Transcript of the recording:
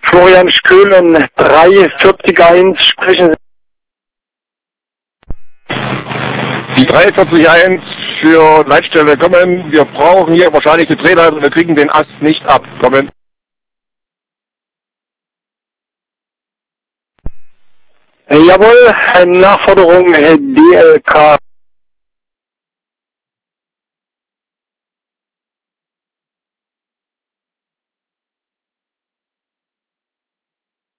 Florian Schkölen 340-1, sprechen Sie. Die 341 für Leitstelle kommen. Wir brauchen hier wahrscheinlich die Drehleiter, wir kriegen den Ast nicht ab. Kommen. Jawohl, Nachforderung DLK